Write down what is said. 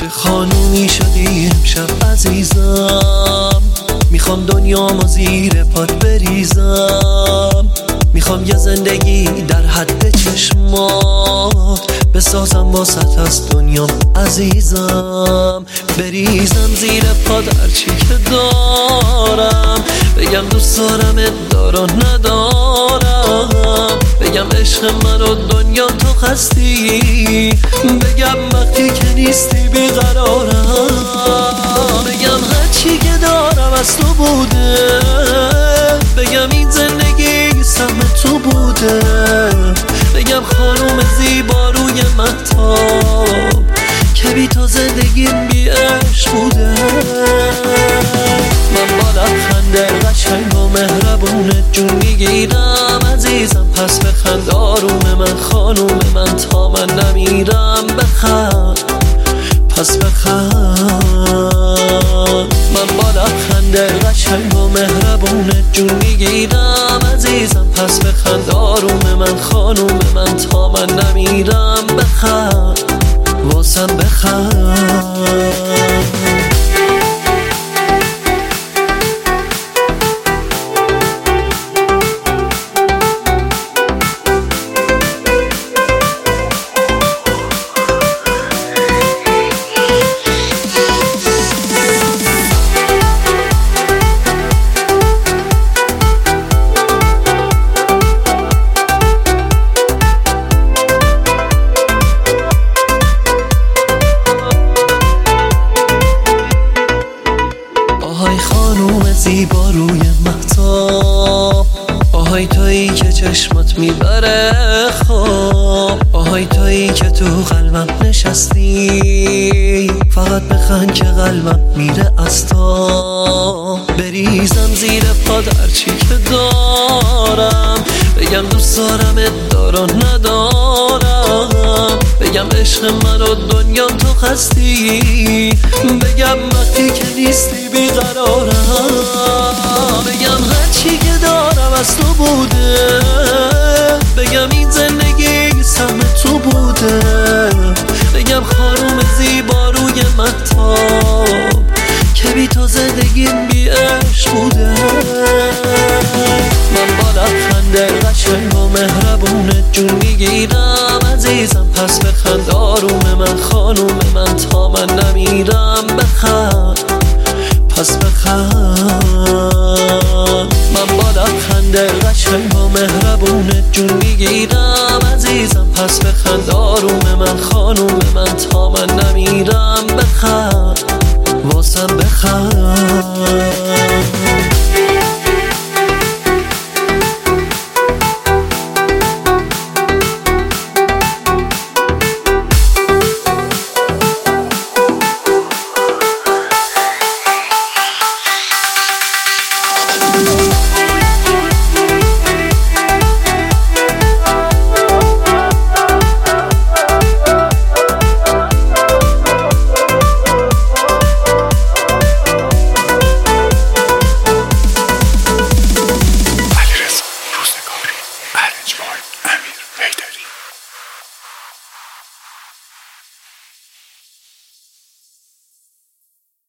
خانومی شدی امشب عزیزم، میخوام دنیامو زیر پات بریزم، میخوام یه زندگی در حد چشمات بسازم واسط از دنیام عزیزم، بریزم زیر پات هرچی که دارم، بگم دوست دارمت دارا ندارم، بگم عشق من و دنیا تو خستی، بگم وقتی که نیستی بیقرارم، بگم هرچی که دارم از تو بوده، بگم این زندگی سهم تو بوده، بگم خانوم زیبا روی مهتاب که بی تو زندگیم بی عشق بوده. من با لبخنده قشنگ و مهربونت جون میگیرم عزیزم، پس بخند آروم من خانوم من تا من نمیرم، بخند پس بخند. من با لبخنده قشنگ و مهربونت جون میگیرم عزیزم، پس بخند آروم من خانوم من تا من نمیرم، بخند واسم بخند. آهای خانوم زیبا روی مهتاب، آهای تویی که چشمات میبره خواب، آهای تویی که تو قلبم نشستی، فقط بخند که قلبم میره از تا، بریزم زیر پات هرچی که دارم، بگم دوست دارمت دارا ندارم، بگم عشق من و دنیا تو خستی، بگم وقتی که نیستی بیقرارم، بگم هرچی که دارم از تو بوده، بگم این زندگی سهم تو بوده، بگم خانوم زیبا روی مهتاب که بی تو زندگیم بی عشق بوده. من با لبخنده قشنگ و مهربونت جون میگیرم عزیزم، پس بخند آروم من خانوم من تا من نمیرم، بخند پس بخند. من با لبخنده قشنگ و مهربونت جون میگیرم عزیزم، پس بخند آروم من خانوم من تا من نمیرم، بخند